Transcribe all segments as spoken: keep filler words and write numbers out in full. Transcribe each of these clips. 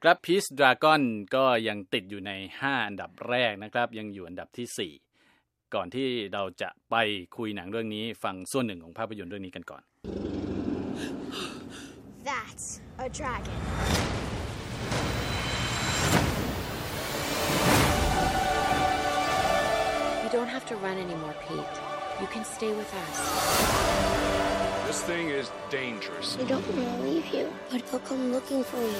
ครับ Peace Dragon ก็ยังติดอยู่ในห้าอันดับแรกนะครับยังอยู่อันดับที่สี่ก่อนที่เราจะไปคุยหนังเรื่องนี้ฟังส่วนหนึ่งของภาพยนตร์เรื่องนี้กันก่อน That's a dragon. You don't have to run anymore, Pete. You can stay with us. This thing is dangerous. They don't want to leave you, but they'll come looking for you.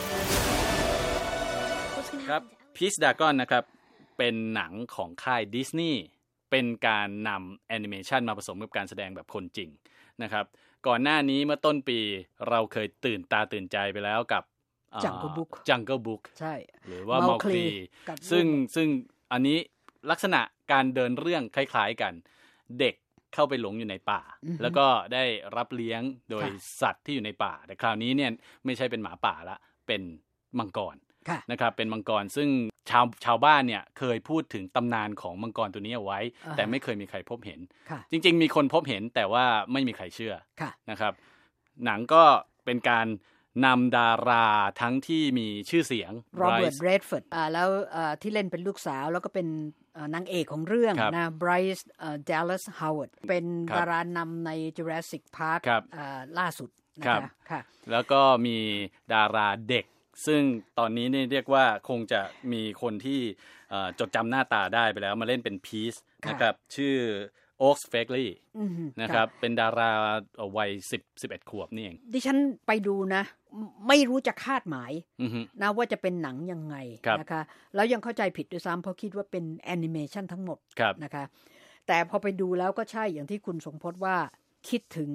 What's going to ครับ happen to Peace Dragon นะครับเป็นหนังของค่ายดิสนีย์เป็นการนำแอนิเมชันมาผสมกับการแสดงแบบคนจริงนะครับก่อนหน้านี้เมื่อต้นปีเราเคยตื่นตาตื่นใจไปแล้วกับ Jungle Book Jungle Book ใช่หรือว่า Mowgli ซึ่งซึ่งอันนี้ลักษณะการเดินเรื่องคล้ายๆกันเด็กเข้าไปหลงอยู่ในป่าแล้วก็ได้รับเลี้ยงโดยสัตว์ที่อยู่ในป่าแต่คราวนี้เนี่ยไม่ใช่เป็นหมาป่าละเป็นมังกรนะครับเป็นมังกรซึ่งชาวชาวบ้านเนี่ยเคยพูดถึงตำนานของมังกรตัวนี้เอาไว้แต่ไม่เคยมีใครพบเห็นจริงๆมีคนพบเห็นแต่ว่าไม่มีใครเชื่อนะครับหนังก็เป็นการนำดาราทั้งที่มีชื่อเสียง Robert Redford อ่าแล้วที่เล่นเป็นลูกสาวแล้วก็เป็นนางเอกของเรื่องนะ Bryce Dallas Howard เป็นดารานำใน Jurassic Park ล่าสุดนะคะค่ะแล้วก็มีดาราเด็กซึ่งตอนนี้นี่เรียกว่าคงจะมีคนที่จดจำหน้าตาได้ไปแล้วมาเล่นเป็นพีซนะครับชื่อโอ๊คส์เฟกลีย์นะครับเป็นดาราวัยสิบ สิบเอ็ดขวบนี่เองดิฉันไปดูนะไม่รู้จะคาดหมายนะว่าจะเป็นหนังยังไงนะคะแล้วยังเข้าใจผิดด้วยซ้ำเพราะคิดว่าเป็นแอนิเมชันทั้งหมดนะคะแต่พอไปดูแล้วก็ใช่อย่างที่คุณสงพจน์ว่าคิดถึง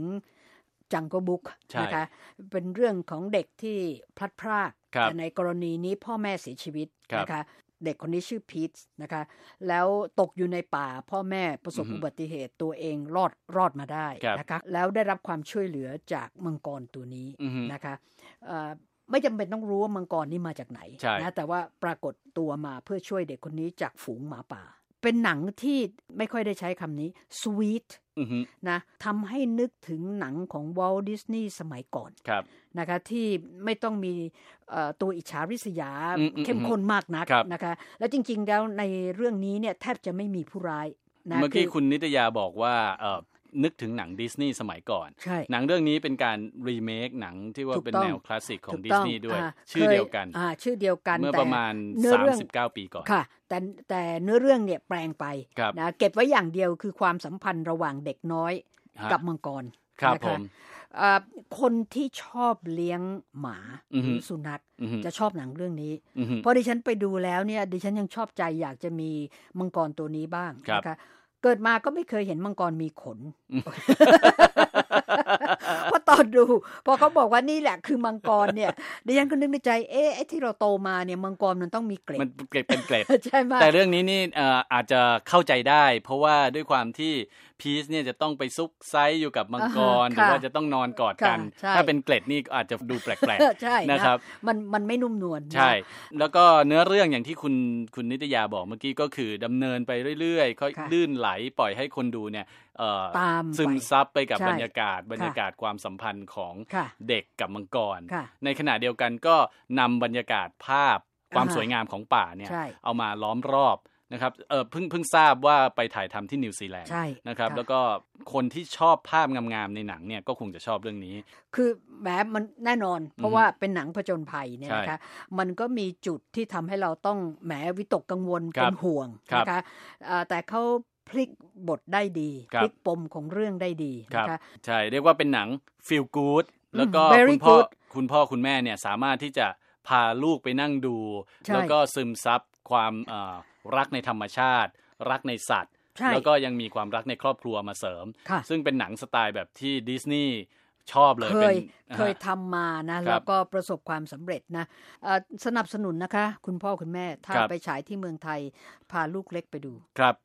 Jungle Book นะคะเป็นเรื่องของเด็กที่พลัดพรากแต่ในกรณีนี้พ่อแม่เสียชีวิตนะคะเด็กคนนี้ชื่อพีทนะคะแล้วตกอยู่ในป่าพ่อแม่ประสบอุบัติเหตุตัวเองรอดรอดมาได้นะคะแล้วได้รับความช่วยเหลือจากมังกรตัวนี้นะคะไม่จำเป็นต้องรู้ว่ามังกรนี่มาจากไหนนะแต่ว่าปรากฏตัวมาเพื่อช่วยเด็กคนนี้จากฝูงหมาป่าเป็นหนังที่ไม่ค่อยได้ใช้คำนี้ sweet นะทำให้นึกถึงหนังของ Walt Disney สมัยก่อนนะคะที่ไม่ต้องมีตัวอิจฉาริษยาเข้มข้นมากนักนะคะแล้วจริงๆแล้วในเรื่องนี้เนี่ยแทบจะไม่มีผู้ร้ายนะเมื่อกี้คุณนิตยาบอกว่านึกถึงหนังดิสนีย์สมัยก่อนหนังเรื่องนี้เป็นการรีเมคหนังที่ว่าเป็นแนวคลาสสิกของดิสนีย์ด้วยชื่อเดียวกันชื่อเดียวกันเมื่อประมาณสามสิบเก้าปีก่อนค่ะแต่แต่เนื้อเรื่องเนี่ยแปลงไปนะเก็บไว้อย่างเดียวคือความสัมพันธ์ระหว่างเด็กน้อยกับมังกรนะคะคนที่ชอบเลี้ยงหมาหรือสุนัขจะชอบหนังเรื่องนี้เพราะดิฉันไปดูแล้วเนี่ยดิฉันยังชอบใจอยากจะมีมังกรตัวนี้บ้างนะคะเกิดมาก็ไม่เคยเห็นมังกรมีขนเพราะตอนดูพอเขาบอกว่านี่แหละคือมังกรเนี่ยดิฉันก็นึกในใจเอ๊ะไอ้ที่เราโตมาเนี่ยมังกรมันต้องมีเกล็ดมันเกล็ดเป็นเกล็ดใช่ไหมแต่เรื่องนี้นี่อาจจะเข้าใจได้เพราะว่าด้วยความที่พีซเนี่ยจะต้องไปซุกไซอยู่กับมังกรหรือว่าจะต้องนอนกอดกันถ้าเป็นเกล็ดนี่อาจจะดูแปลกๆนะครับมันมันไม่นุ่มนวลใช่แล้วก็เนื้อเรื่องอย่างที่คุณคุณนิตยาบอกเมื่อกี้ก็คือดำเนินไปเรื่อยๆค่อยลื่นไหลปล่อยให้คนดูเนี่ยซึมซับไปกับบรรยากาศบรรยากาศความสัมพันธ์ของเด็กกับมังกรในขณะเดียวกันก็นำบรรยากาศภาพความสวยงามของป่าเนี่ยเอามาล้อมรอบนะครับเออเพิ่งเพิ่งทราบว่าไปถ่ายทำที่นิวซีแลนด์นะครับแล้วก็คนที่ชอบภาพงามๆในหนังเนี่ยก็คงจะชอบเรื่องนี้คือแม้มันแน่นอนเพราะว่าเป็นหนังผจญภัยเนี่ยนะคะมันก็มีจุดที่ทำให้เราต้องแหมวิตกกังวลเป็นห่วงนะคะแต่เขาพลิกบทได้ดีพลิกปมของเรื่องได้ดีนะคะใช่เรียกว่าเป็นหนัง feel good แล้วก็คุณพ่อคุณพ่อคุณแม่เนี่ยสามารถที่จะพาลูกไปนั่งดูแล้วก็ซึมซับความรักในธรรมชาติรักในสัตว์แล้วก็ยังมีความรักในครอบครัวมาเสริมซึ่งเป็นหนังสไตล์แบบที่ดิสนีย์ชอบเลยเคยเคยทำมานะแล้วก็ประสบความสำเร็จนะสนับสนุนนะคะคุณพ่อคุณแม่ถ้าไปฉายที่เมืองไทยพาลูกเล็กไปดูครับ